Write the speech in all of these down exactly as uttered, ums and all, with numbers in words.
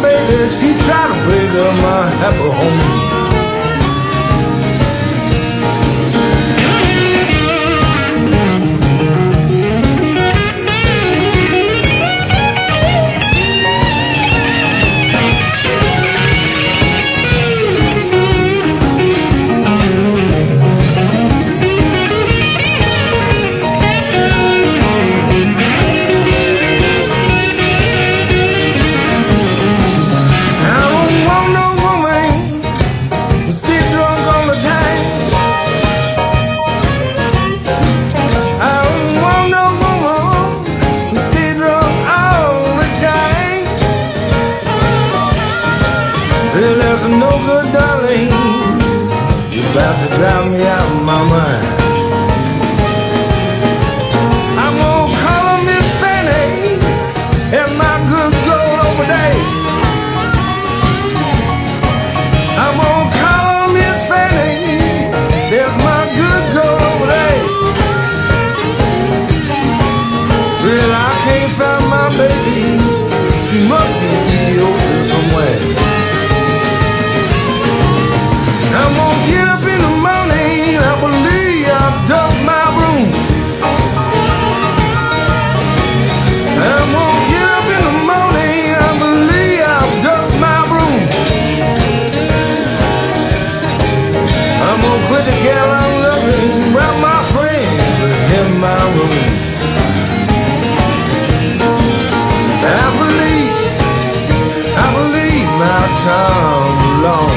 baby, she tried to break up my happy home. Well, that's no good, darling. You're about to drive me out of my mind. I'm gonna call her Miss Fanny and my good girl over there. I'm gonna call her Miss Fanny. There's my good girl over there. Well, I can't find my baby. She must be Ethiopia somewhere. I'm gonna get up in the morning, I believe I'll dust my broom. I'm gonna get up in the morning, I believe I'll dust my broom. I'm gonna put the gal I'm loving, wrap my friends in my room. I believe, I believe my time long.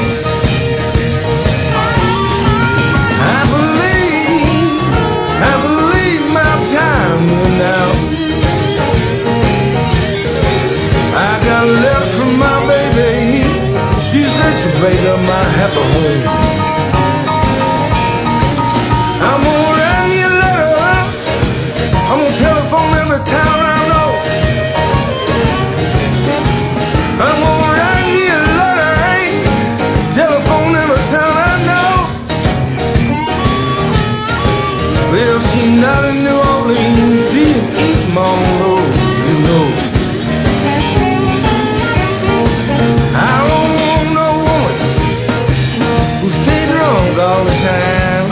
Now I got a letter from my baby. She said she'll break up my happy home. I'm gonna write me a letter. I'm gonna telephone every town I know. I'm gonna write me a letter, hey, telephone every town I know. Well, she's not in New Orleans, she's in East Monroe, you know. I don't want no woman who stay drunk all the time.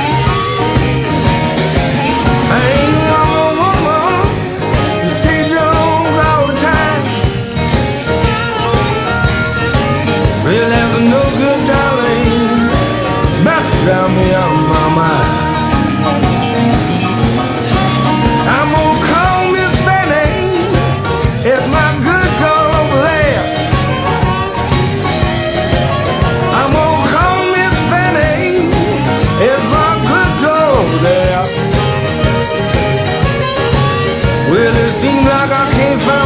I ain't want no woman who stay drunk all the time. Well, that's no good, darling, about to drive me out of my mind. I'm gonna call Miss Fanny, it's my good girl over there. I'm gonna call Miss Fanny, it's my good girl over there. Well, it seems like I can't find